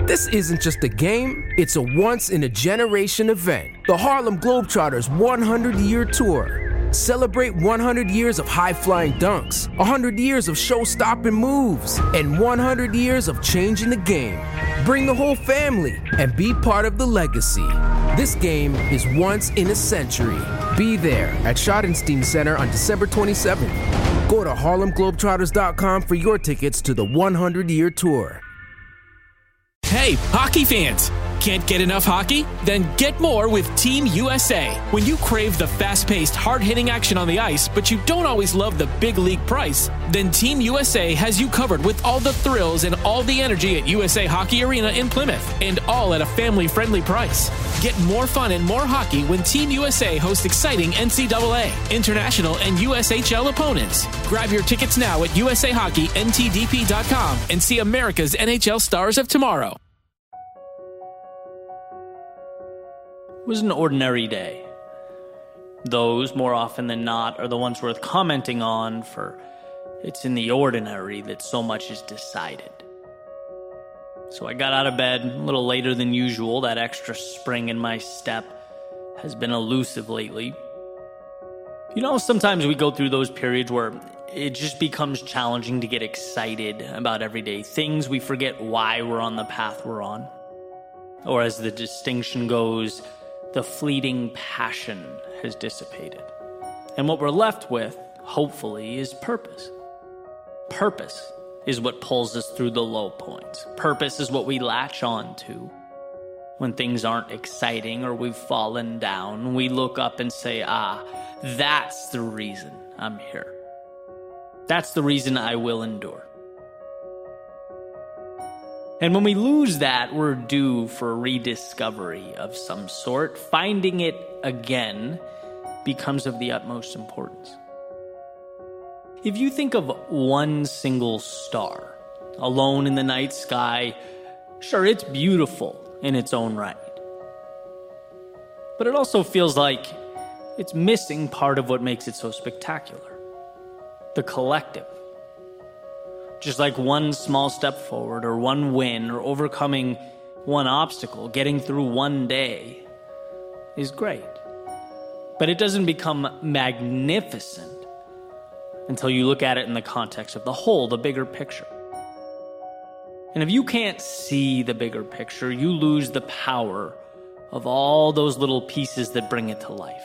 This isn't just a game, it's a once-in-a-generation event. The Harlem Globetrotters 100-year tour. Celebrate 100 years of high-flying dunks, 100 years of show-stopping moves, and 100 years of changing the game. Bring the whole family and be part of the legacy. This game is once in a century. Be there at Schottenstein Center on December 27th. Go to HarlemGlobetrotters.com for your tickets to the 100-year tour. Hey, hockey fans! Can't get enough hockey? Then get more with Team USA. When you crave the fast-paced, hard-hitting action on the ice, but you don't always love the big league price, then Team USA has you covered with all the thrills and all the energy at USA Hockey Arena in Plymouth, and all at a family-friendly price. Get more fun and more hockey when Team USA hosts exciting NCAA, international, and USHL opponents. Grab your tickets now at USAHockeyNTDP.com and see America's NHL stars of tomorrow. It was an ordinary day. Those, more often than not, are the ones worth commenting on, for it's in the ordinary that so much is decided. So I got out of bed a little later than usual. That extra spring in my step has been elusive lately. You know, sometimes we go through those periods where it just becomes challenging to get excited about everyday things. We forget why we're on the path we're on. Or as the distinction goes, the fleeting passion has dissipated. And what we're left with, hopefully, is purpose. Purpose is what pulls us through the low points. Purpose is what we latch on to when things aren't exciting or we've fallen down. We look up and say, that's the reason I'm here. That's the reason I will endure. And when we lose that, we're due for a rediscovery of some sort. Finding it again becomes of the utmost importance. If you think of one single star, alone in the night sky, sure, it's beautiful in its own right. But it also feels like it's missing part of what makes it so spectacular. The collective. Just like one small step forward or one win or overcoming one obstacle, getting through one day is great. But it doesn't become magnificent until you look at it in the context of the whole, the bigger picture. And if you can't see the bigger picture, you lose the power of all those little pieces that bring it to life.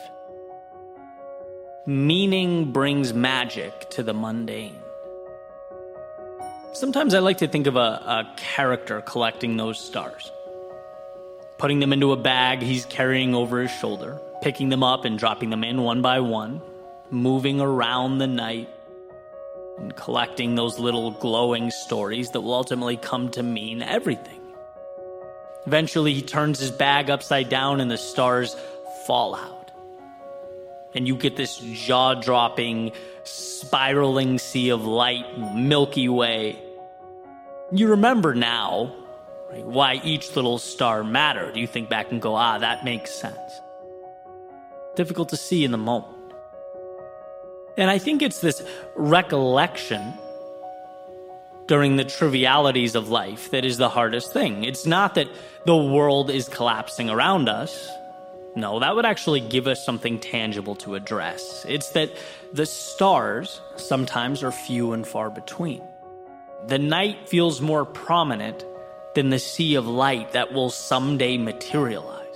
Meaning brings magic to the mundane. Sometimes I like to think of a character collecting those stars. Putting them into a bag he's carrying over his shoulder, picking them up and dropping them in one by one, moving around the night, and collecting those little glowing stories that will ultimately come to mean everything. Eventually he turns his bag upside down and the stars fall out. And you get this jaw-dropping, spiraling sea of light, Milky Way. You remember now, right, why each little star mattered. You think back and go, that makes sense. Difficult to see in the moment. And I think it's this recollection during the trivialities of life that is the hardest thing. It's not that the world is collapsing around us. No, that would actually give us something tangible to address. It's that the stars sometimes are few and far between. The night feels more prominent than the sea of light that will someday materialize.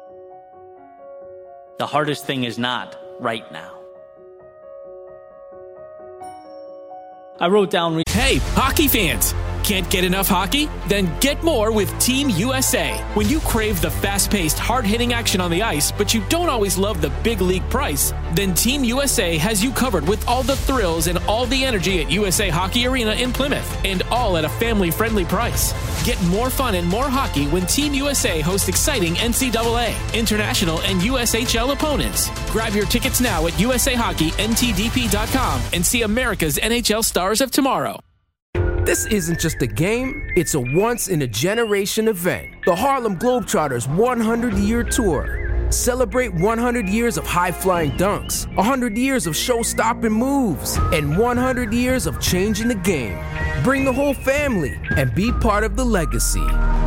The hardest thing is not right now. I wrote down... Hey, hockey fans! Can't get enough hockey? Then get more with Team USA. When you crave the fast-paced, hard-hitting action on the ice, but you don't always love the big league price, then Team USA has you covered with all the thrills and all the energy at USA Hockey Arena in Plymouth, and all at a family-friendly price. Get more fun and more hockey when Team USA hosts exciting NCAA, international, and USHL opponents. Grab your tickets now at USAHockeyNTDP.com and see America's NHL stars of tomorrow. This isn't just a game, it's a once-in-a-generation event. The Harlem Globetrotters 100-year tour. Celebrate 100 years of high-flying dunks, 100 years of show-stopping moves, and 100 years of changing the game. Bring the whole family and be part of the legacy.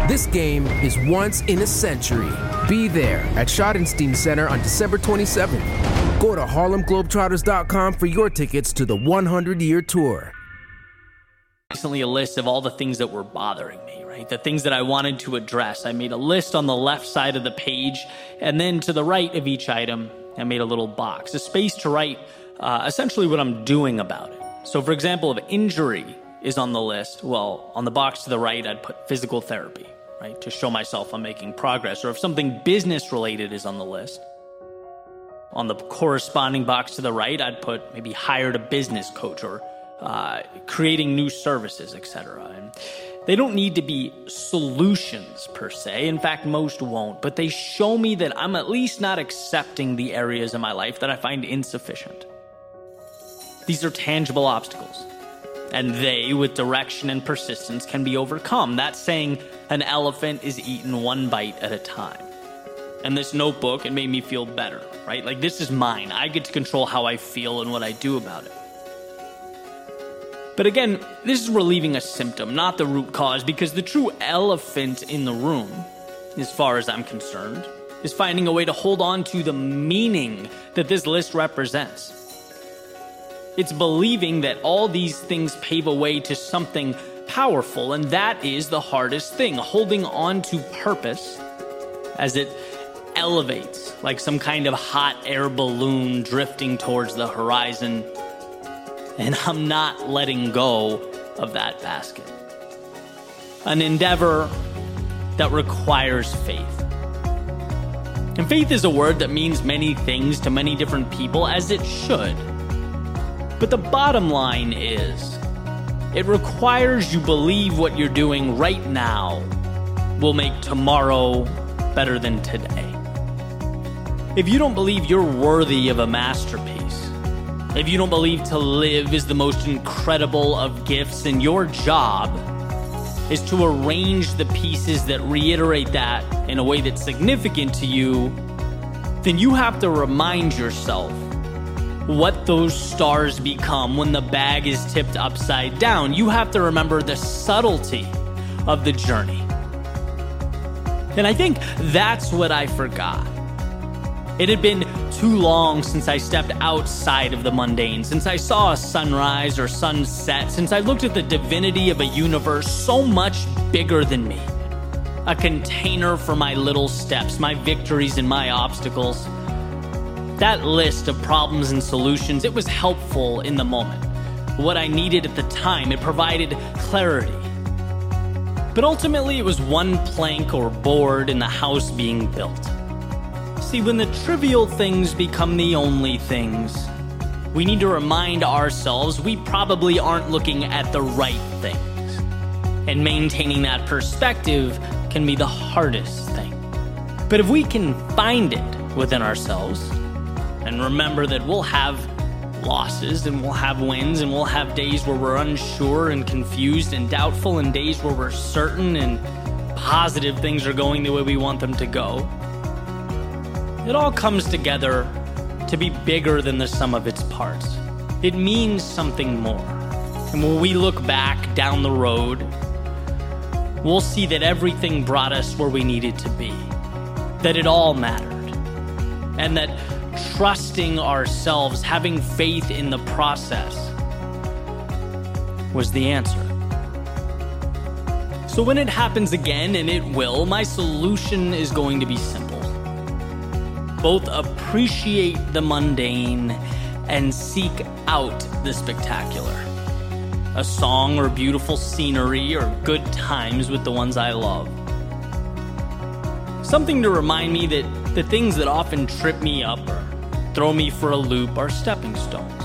This game is once in a century. Be there at Schottenstein Center on December 27th. Go to HarlemGlobetrotters.com for your tickets to the 100-year tour. Recently a list of all the things that were bothering me, right? The things that I wanted to address. I made a list on the left side of the page, and then to the right of each item, I made a little box, a space to write essentially what I'm doing about it. So for example, if injury is on the list, well, on the box to the right, I'd put physical therapy, right? To show myself I'm making progress. Or if something business related is on the list, on the corresponding box to the right, I'd put maybe hired a business coach or creating new services, etc. And they don't need to be solutions per se. In fact, most won't, but they show me that I'm at least not accepting the areas in my life that I find insufficient. These are tangible obstacles, and they, with direction and persistence, can be overcome. That's saying an elephant is eaten one bite at a time. And this notebook, it made me feel better, right? Like, this is mine. I get to control how I feel and what I do about it. But again, this is relieving a symptom, not the root cause, because the true elephant in the room, as far as I'm concerned, is finding a way to hold on to the meaning that this list represents. It's believing that all these things pave a way to something powerful, and that is the hardest thing, holding on to purpose as it elevates like some kind of hot air balloon drifting towards the horizon. And I'm not letting go of that basket. An endeavor that requires faith. And faith is a word that means many things to many different people, as it should. But the bottom line is, it requires you believe what you're doing right now will make tomorrow better than today. If you don't believe you're worthy of a masterpiece, if you don't believe to live is the most incredible of gifts, and your job is to arrange the pieces that reiterate that in a way that's significant to you, then you have to remind yourself what those stars become when the bag is tipped upside down. You have to remember the subtlety of the journey. And I think that's what I forgot. It had been too long since I stepped outside of the mundane, since I saw a sunrise or sunset, since I looked at the divinity of a universe so much bigger than me. A container for my little steps, my victories and my obstacles. That list of problems and solutions, it was helpful in the moment. What I needed at the time, it provided clarity. But ultimately, it was one plank or board in the house being built. See, when the trivial things become the only things, we need to remind ourselves we probably aren't looking at the right things. And maintaining that perspective can be the hardest thing. But if we can find it within ourselves, and remember that we'll have losses and we'll have wins and we'll have days where we're unsure and confused and doubtful, and days where we're certain and positive things are going the way we want them to go, it all comes together to be bigger than the sum of its parts. It means something more. And when we look back down the road, we'll see that everything brought us where we needed to be, that it all mattered, and that trusting ourselves, having faith in the process, was the answer. So when it happens again, and it will, my solution is going to be simple. Both appreciate the mundane and seek out the spectacular. A song or beautiful scenery or good times with the ones I love. Something to remind me that the things that often trip me up or throw me for a loop are stepping stones.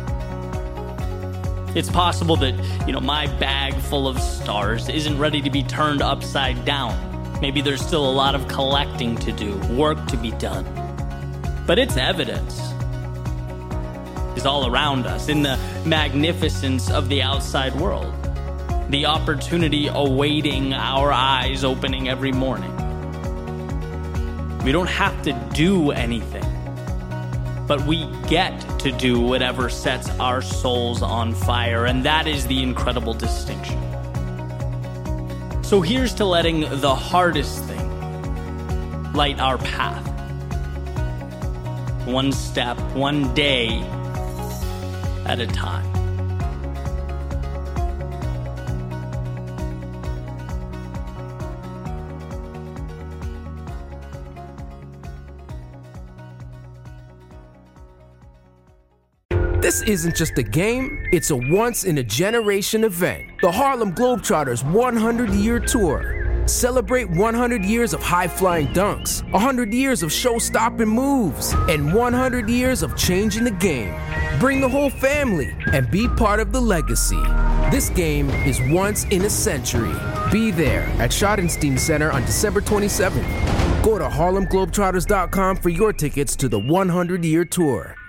It's possible that, my bag full of stars isn't ready to be turned upside down. Maybe there's still a lot of collecting to do, work to be done. But its evidence is all around us in the magnificence of the outside world, the opportunity awaiting our eyes opening every morning. We don't have to do anything, but we get to do whatever sets our souls on fire, and that is the incredible distinction. So here's to letting the hardest thing light our path. One step, one day at a time. This isn't just a game, it's a once-in-a-generation event. The Harlem Globetrotters 100-year tour. Celebrate 100 years of high-flying dunks, 100 years of show-stopping moves, and 100 years of changing the game. Bring the whole family and be part of the legacy. This game is once in a century. Be there at Schottenstein Center on December 27th. Go to HarlemGlobetrotters.com for your tickets to the 100-year tour.